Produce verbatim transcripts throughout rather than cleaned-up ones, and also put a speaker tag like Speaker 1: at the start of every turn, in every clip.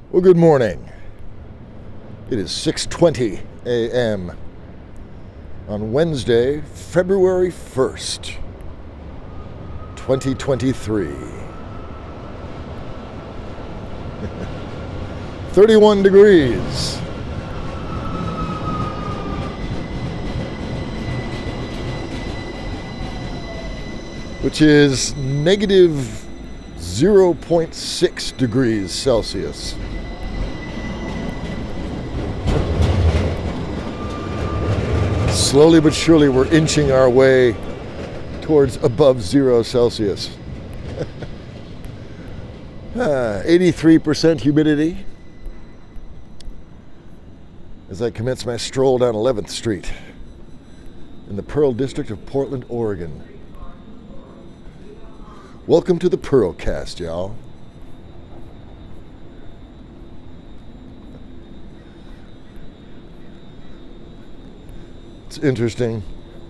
Speaker 1: Well, good morning. It is six twenty a.m. on Wednesday, February first, twenty twenty-three. thirty-one degrees. Which is negative zero point six degrees Celsius. Slowly but surely, we're inching our way towards above zero Celsius. uh, eighty-three percent humidity as I commence my stroll down eleventh Street in the Pearl District of Portland, Oregon. Welcome to the Pearlcast, y'all. It's interesting.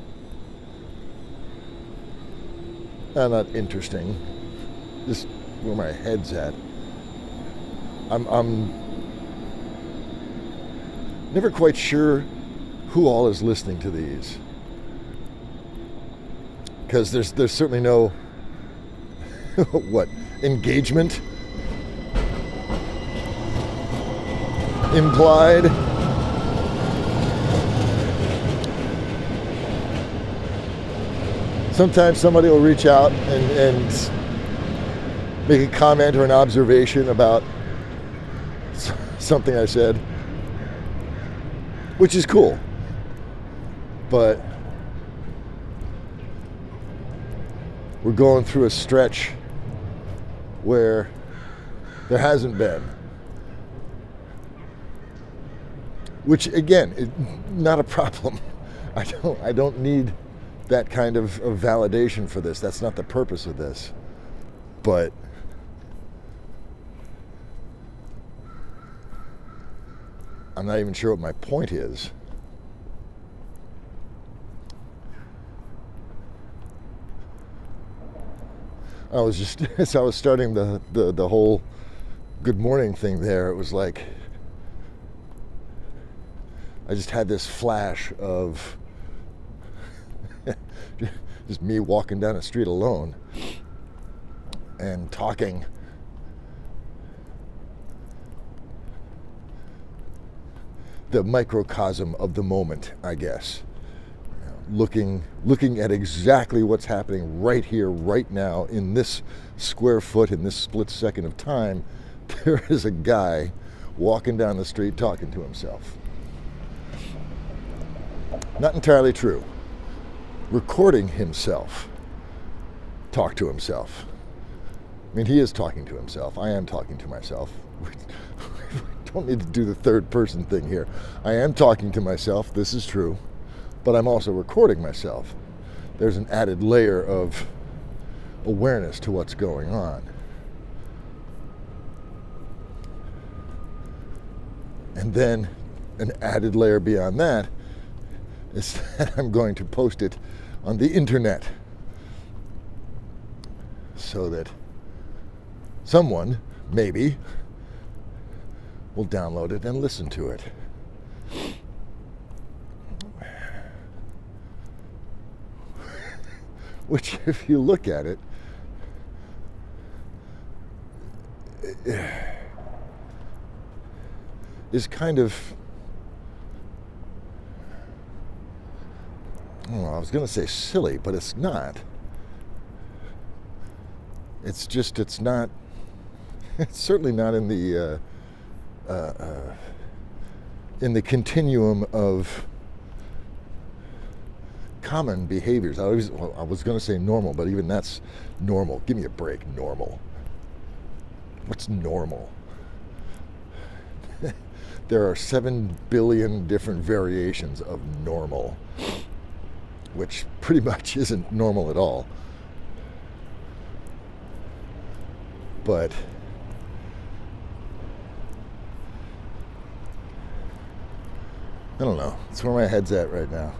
Speaker 1: Uh, not interesting. Just where my head's at. I'm, I'm never quite sure who all is listening to these. Because there's there's certainly no what? Engagement? Implied? Sometimes somebody will reach out and, and make a comment or an observation about something I said, which is cool. But we're going through a stretch where there hasn't been. Which again, is not a problem. I don't I don't need that kind of, of validation for this. That's not the purpose of this. But I'm not even sure what my point is. I was just, as I was starting the, the, the whole good morning thing there, it was like, I just had this flash of just me walking down the street alone and talking. The microcosm of the moment, I guess. Looking looking at exactly what's happening right here, right now, in this square foot, in this split second of time. There is a guy walking down the street talking to himself. Not entirely true. Recording himself talk to himself. I mean, he is talking to himself. I am talking to myself. We don't need to do the third person thing here. I am talking to myself, this is true. But I'm also recording myself. There's an added layer of awareness to what's going on. And then an added layer beyond that is that I'm going to post it on the internet so that someone, maybe, will download it and listen to it. Which, if you look at it, is kind of, well, I was going to say silly, but it's not. It's just, it's not, it's certainly not in the, uh, uh, uh, in the continuum of common behaviors. I, always, well, I was going to say normal, but even that's normal. Give me a break, normal. What's normal? There are seven billion different variations of normal, which pretty much isn't normal at all. But I don't know. It's where my head's at right now.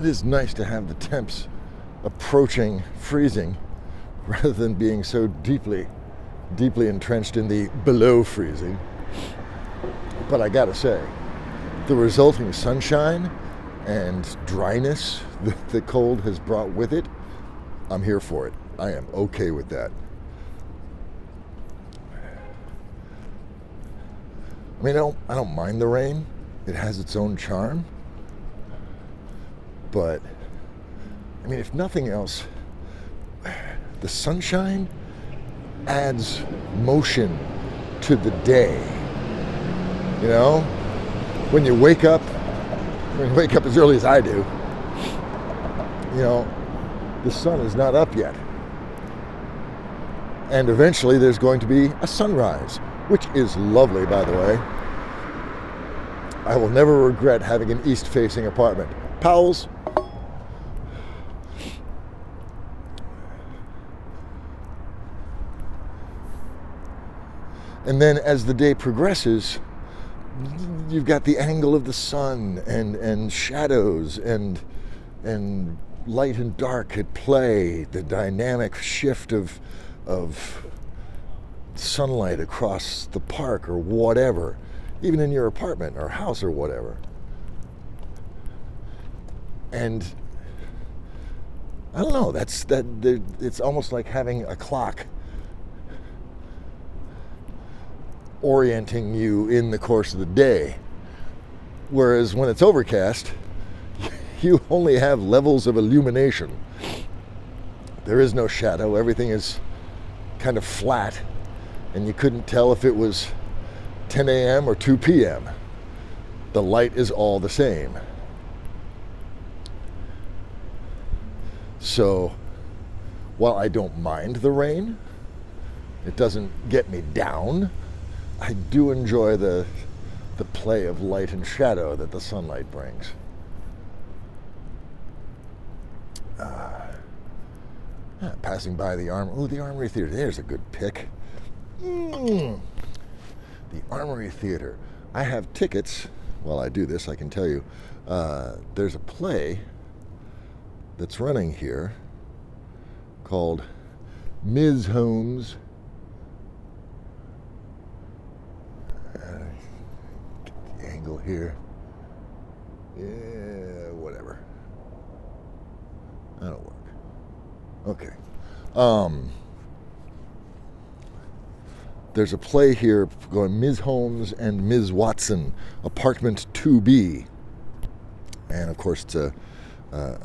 Speaker 1: it is nice to have the temps approaching freezing rather than being so deeply, deeply entrenched in the below freezing. But I gotta say, the resulting sunshine and dryness that the cold has brought with it, I'm here for it. I am okay with that. I mean, I don't, I don't mind the rain. It has its own charm. But, I mean, if nothing else, the sunshine adds motion to the day. You know? When you wake up, when you wake up as early as I do, you know, the sun is not up yet. And eventually there's going to be a sunrise, which is lovely, by the way. I will never regret having an east-facing apartment. Powell's. And then as the day progresses, you've got the angle of the sun and, and shadows and and light and dark at play, the dynamic shift of of sunlight across the park or whatever, even in your apartment or house or whatever. And I don't know, that's that it's almost like having a clock orienting you in the course of the day. Whereas when it's overcast, you only have levels of illumination. There is no shadow. Everything is kind of flat, and you couldn't tell if it was ten a.m. or two p.m. The light is all the same. So, while I don't mind the rain, it doesn't get me down. I do enjoy the the play of light and shadow that the sunlight brings. Uh, yeah, passing by the Armory. Oh, the Armory Theater. There's a good pick. Mm. The Armory Theater. I have tickets. While I do this, I can tell you. Uh, there's a play that's running here called Miz Holmes. Here. Yeah, whatever. That'll work. Okay. Um, there's a play here going Miz Holmes and Miz Watson, Apartment two B. And of course, it's a uh,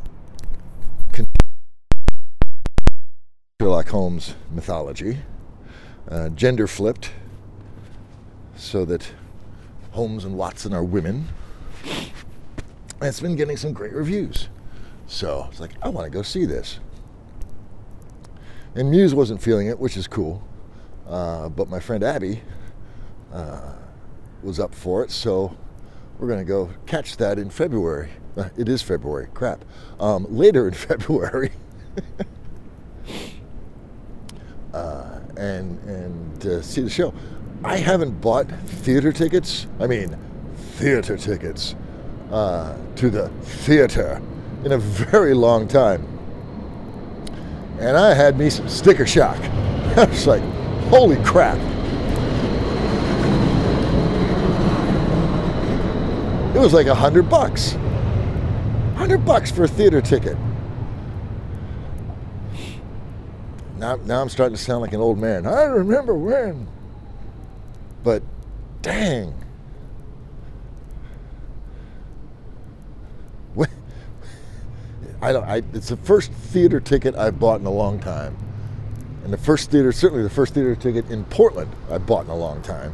Speaker 1: Sherlock Holmes mythology, uh, gender flipped, so that Holmes and Watson are women. And it's been getting some great reviews. So it's like, I want to go see this. And Muse wasn't feeling it, which is cool. Uh, but my friend Abby uh, was up for it. So we're going to go catch that in February. Uh, it is February. Crap. Um, later in February. uh, and and uh, see the show. I haven't bought theater tickets, I mean theater tickets, uh, to the theater in a very long time. And I had me some sticker shock. I was like, holy crap. It was like a hundred bucks. A hundred bucks for a theater ticket. Now, now I'm starting to sound like an old man. I remember when. But, dang. I don't. I, it's the first theater ticket I've bought in a long time, and the first theater, certainly the first theater ticket in Portland, I bought in a long time.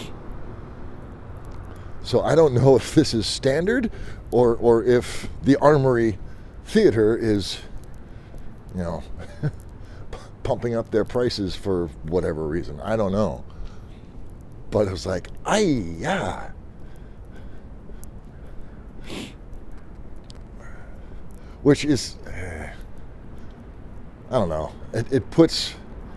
Speaker 1: So I don't know if this is standard, or or if the Armory Theater is, you know, pumping up their prices for whatever reason. I don't know. But it was like, ay, yeah. Which is, uh, I don't know. It, it puts,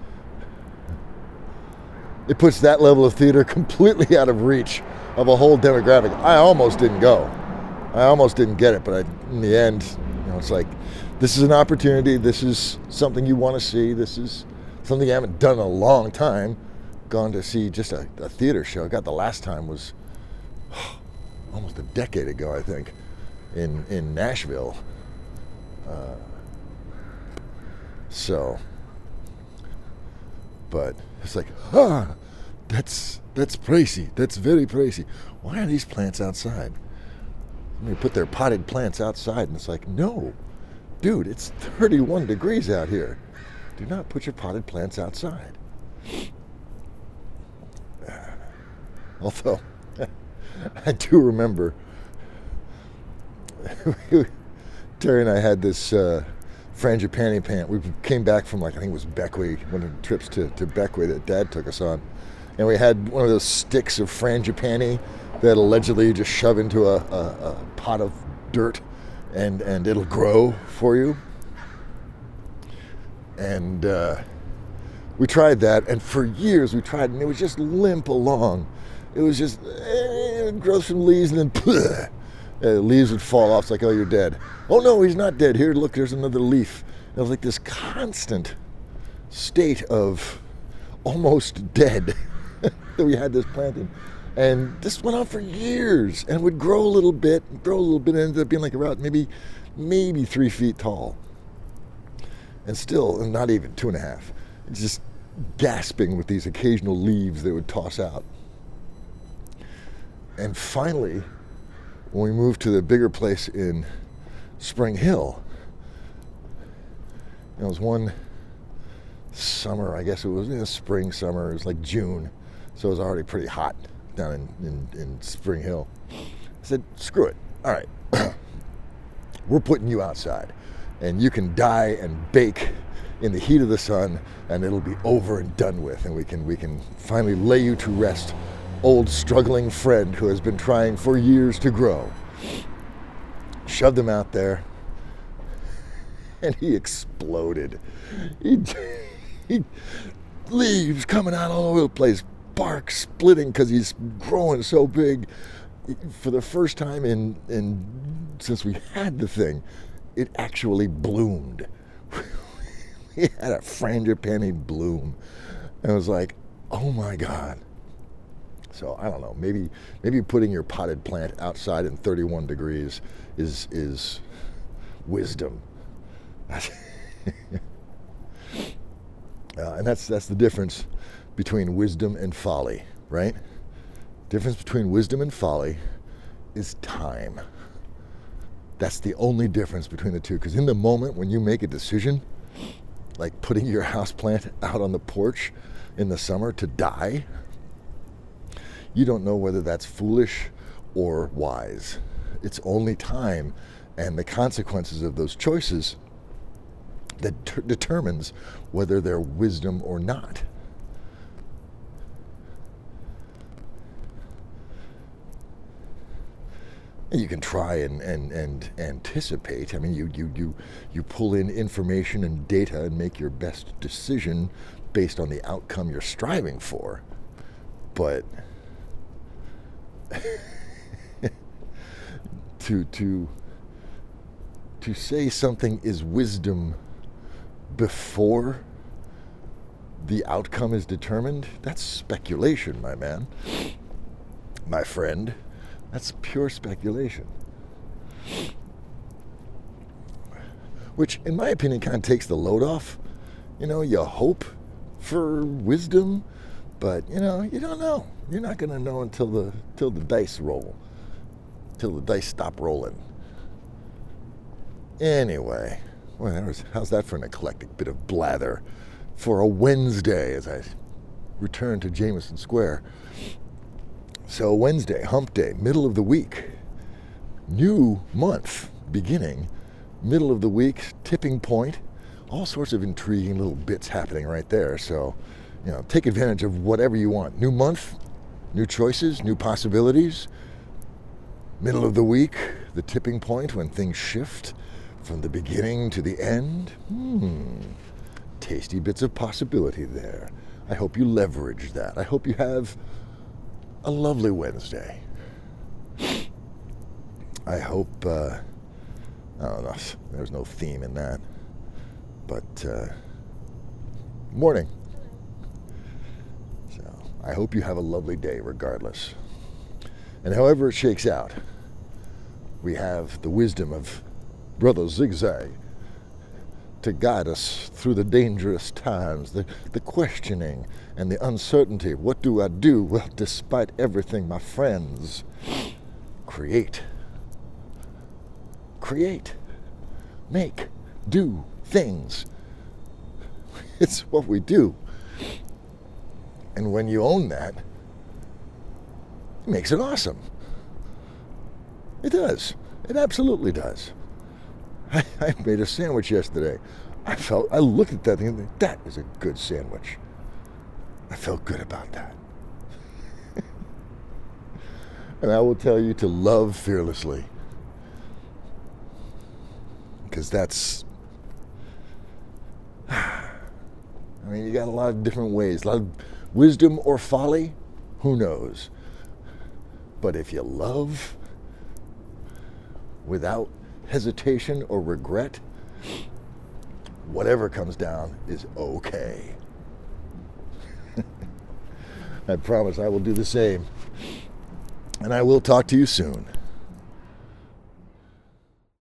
Speaker 1: it puts that level of theater completely out of reach of a whole demographic. I almost didn't go. I almost didn't get it, but I, in the end, you know, it's like, this is an opportunity. This is something you want to see. This is something you haven't done in a long time. Gone to see just a, a theater show. God, the last time was almost a decade ago, I think, in in Nashville. Uh, so, but it's like, ah, that's that's pricey. That's very pricey. Why are these plants outside? They put their potted plants outside, and it's like, no, dude, it's thirty-one degrees out here. Do not put your potted plants outside. Although, I do remember, Terry and I had this uh, frangipani plant. We came back from, like, I think it was Beckway, one of the trips to, to Beckway that Dad took us on. And we had one of those sticks of frangipani that allegedly you just shove into a, a, a pot of dirt and, and it'll grow for you. And uh, we tried that, and for years we tried, and it was just limp along. It was just, eh, it grows some leaves, and then bleh, uh, leaves would fall off. It's like, oh, you're dead. Oh, no, he's not dead. Here, look, there's another leaf. It was like this constant state of almost dead that we had this planting. And this went on for years, and it would grow a little bit, grow a little bit, and ended up being like about maybe, maybe three feet tall. And still, not even two and a half. Just gasping with these occasional leaves they would toss out. And finally, when we moved to the bigger place in Spring Hill, it was one summer, I guess it was, you know, spring, summer, it was like June, so it was already pretty hot down in, in, in Spring Hill. I said, screw it, all right, we're putting you outside, and you can die and bake in the heat of the sun, and it'll be over and done with, and we can we can finally lay you to rest, old struggling friend who has been trying for years to grow. Shoved him out there, and he exploded. He, he leaves coming out all over the place, bark splitting because he's growing so big. For the first time in in since we had the thing, it actually bloomed. We had a frangipani bloom, and it was like, oh my God. So I don't know, maybe maybe putting your potted plant outside in thirty-one degrees is is wisdom. uh, and that's that's the difference between wisdom and folly, right? Difference between wisdom and folly is time. That's the only difference between the two. Because in the moment when you make a decision, like putting your houseplant out on the porch in the summer to die, you don't know whether that's foolish or wise. It's only time and the consequences of those choices that ter- determines whether they're wisdom or not. You can try and, and, and anticipate. I mean, you, you, you, you pull in information and data and make your best decision based on the outcome you're striving for. But to to to say something is wisdom before the outcome is determined, that's speculation, my man, my friend. That's pure speculation. Which, in my opinion, kind of takes the load off. You know, you hope for wisdom, but, you know, you don't know. You're not going to know until the till the dice roll, till the dice stop rolling. Anyway, well, how's that for an eclectic bit of blather for a Wednesday as I return to Jameson Square? So Wednesday, hump day, middle of the week, new month beginning, middle of the week, tipping point, all sorts of intriguing little bits happening right there. So, you know, take advantage of whatever you want. New month, new choices, new possibilities. Middle of the week, the tipping point when things shift from the beginning to the end. Hmm, tasty bits of possibility there. I hope you leverage that. I hope you have a lovely Wednesday. I hope, uh, I don't know, there's no theme in that, but uh, morning. So I hope you have a lovely day regardless. And however it shakes out, we have the wisdom of Brother Zigzag to guide us through the dangerous times, the, the questioning and the uncertainty. What do I do? Well, despite everything, my friends, create. Create. Make. Do things. It's what we do. And when you own that, it makes it awesome. It does. It absolutely does. I, I made a sandwich yesterday. I felt, I looked at that thing and thought, that is a good sandwich. I felt good about that. And I will tell you to love fearlessly. Because that's, I mean, you got a lot of different ways. A lot of wisdom or folly, who knows? But if you love without hesitation or regret, whatever comes down is okay. I promise I will do the same. And I will talk to you soon.